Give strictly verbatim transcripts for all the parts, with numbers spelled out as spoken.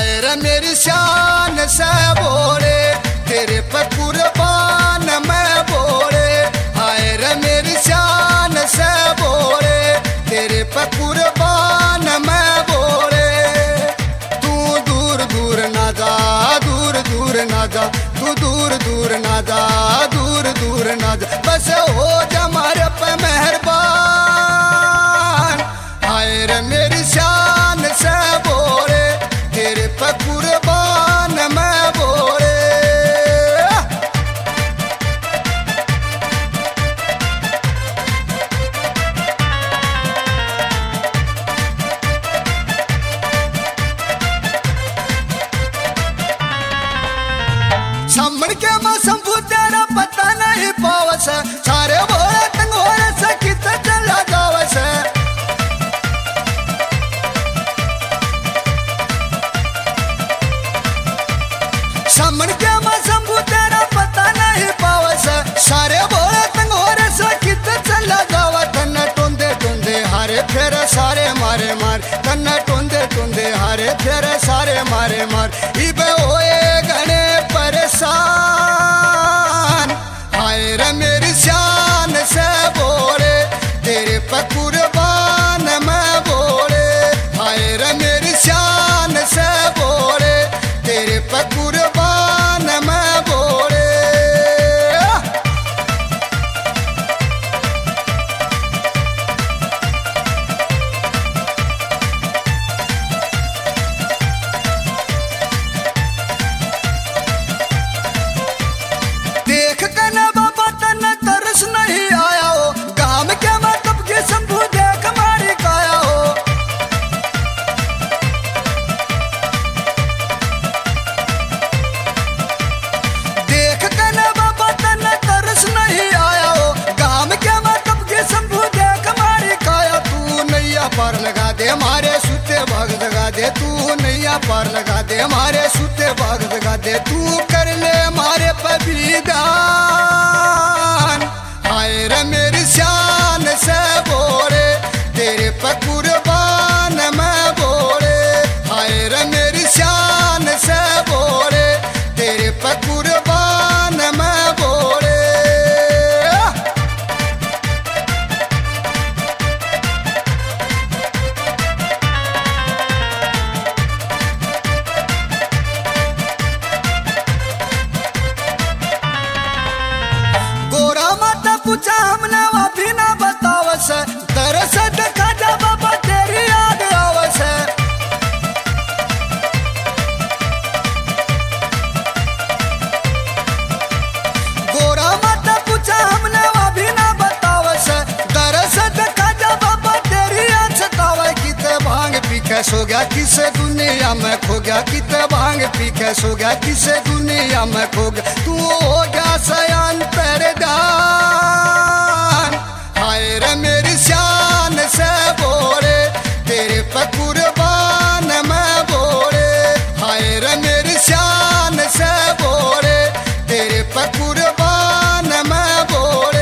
हाय रे मेरी शान से बोले तेरे पे कुर्बान मैं बोले। हाय रे मेरी शान से बोले तेरे पे कुर्बान मैं बोले। तू दूर दूर ना जा दूर दूर ना जा तू दूर दूर ना जा दूर दूर ना जा बस हो जा हमारे पे मेहरबान। हाय रे मेरी शान से बोले तेरे पे कुर्बान मैं बोले। सामन के मौसम तेरा पता नहीं पावस सारे बोले तंगोरे से कित चला जावस। सामन के मौसम तेरा पता नहीं पावस सारे बोले तंगोरे से कित चला जावस। तन्ने टोंदे टोंदे हारे फिर सारे मारे मार तन्ने टोंदे टोंदे हारे फिर सारे मारे मार इबे होए गणे परेशान। हाय रे मेरी शान से बोले तेरे पे कुर्बान मैं बोले। हाय रे मेरी शान से बोले तेरे पे कुर्बान मैं बोले। देख के ना बाबा तन्ने तरस नहीं आया हो गाम के मतलब के शंभू देख मारी काया हो। देख के ना बाबा तन्ने तरस नहीं आया हो गाम के मतलब के शंभू देख मारी काया। तू नैया पार लगा दे हमारे सुते भाग लगा दे तू नैया पार लगा दे हमारे सुते भाग लगा दे तू कर ले हमारे पे विधान। हाय रे मेरी शान से बोले तेरे पे कुर्बान मैं बोले। हाय रे मेरी शान से बोले तेरे पे कुर्बान मैं बोले। गोरा माता पूछा हमने अभी ना बतावस तरस देखा जा बाबा तेरी याद आवस। गोरा माता पूछा हमने अभी ना बतावस तरस देखा जा बाबा तेरी याद सतावे। किते भांग पी के सो गया किसे दुनिया में खो गया किते भांग पी के सो गया किसे दुनिया में खो गया तू हो गया सयान तेरे दान। हाय रे मेरी शान से बोले तेरे पे कुर्बान मैं बोले। हाय रे मेरी शान से बोले तेरे पे कुर्बान मैं बोले।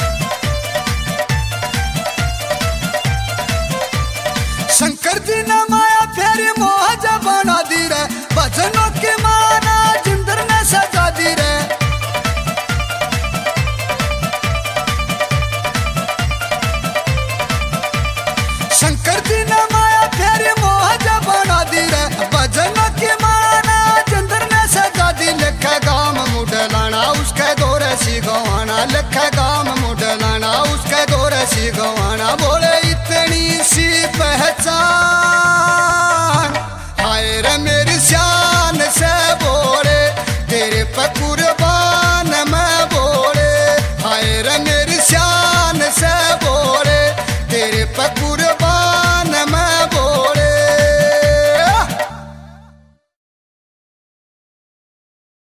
शंकर जी नाम